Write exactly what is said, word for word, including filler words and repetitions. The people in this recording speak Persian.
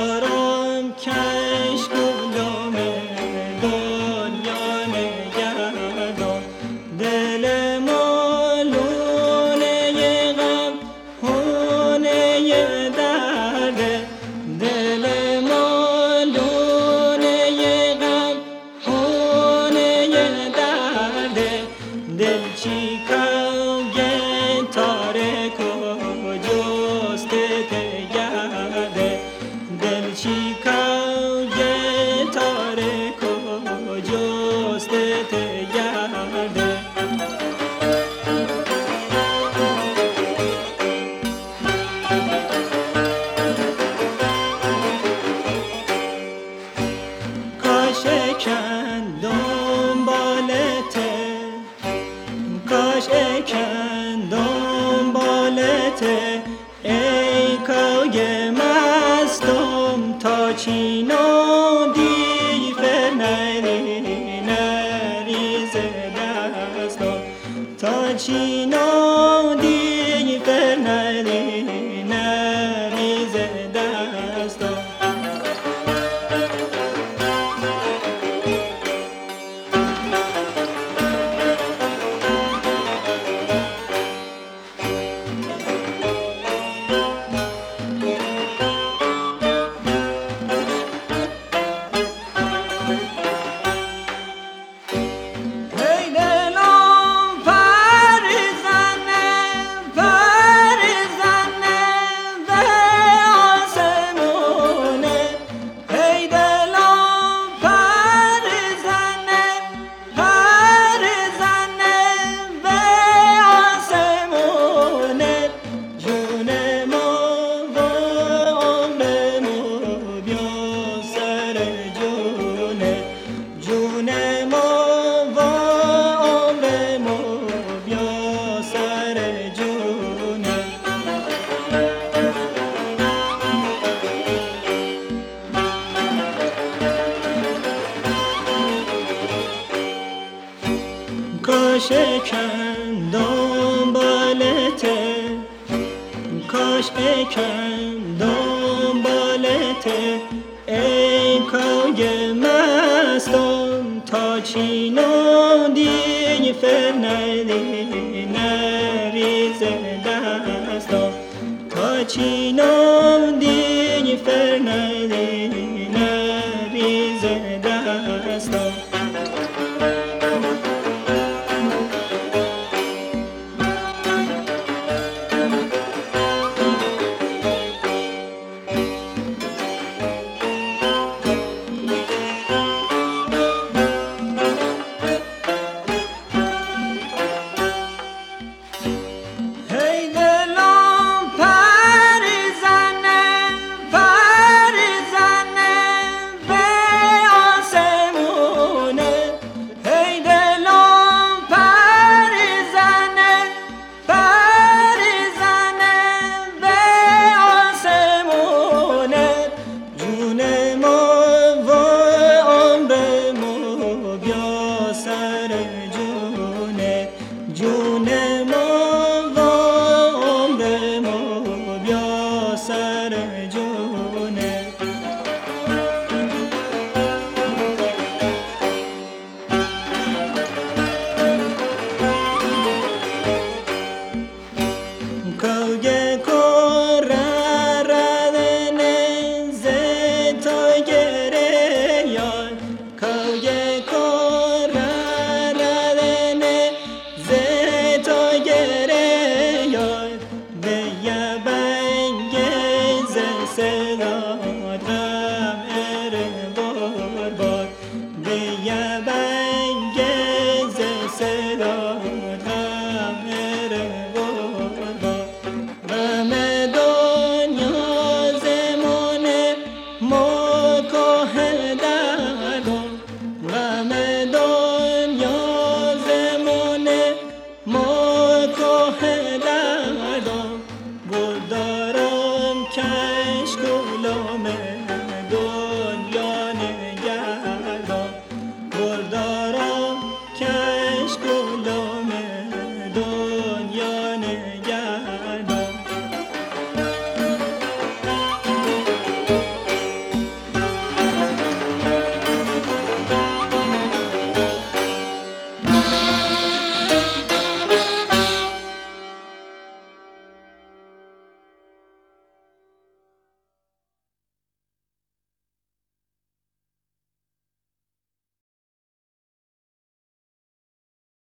آرام کش گلم دنیا نگردان، دل مالونه غم هونه درده، دل مالونه غم هونه درده، دل چی کوگه تاره کجاست تگرده، دل چی کوگه تاره کجاست تگرده. کاش کن دنبالته، کاش کن دنبالته، ای کوگ مستم تا چینو دیفر نری نریز دستم، تا چینو دیفر نری نریز دستم. کاش کن دنبالته، کاش کن دنبالته، ای کوگ مستم تا چینو دیفر نری نریز دستم، تا چینو دیفر نری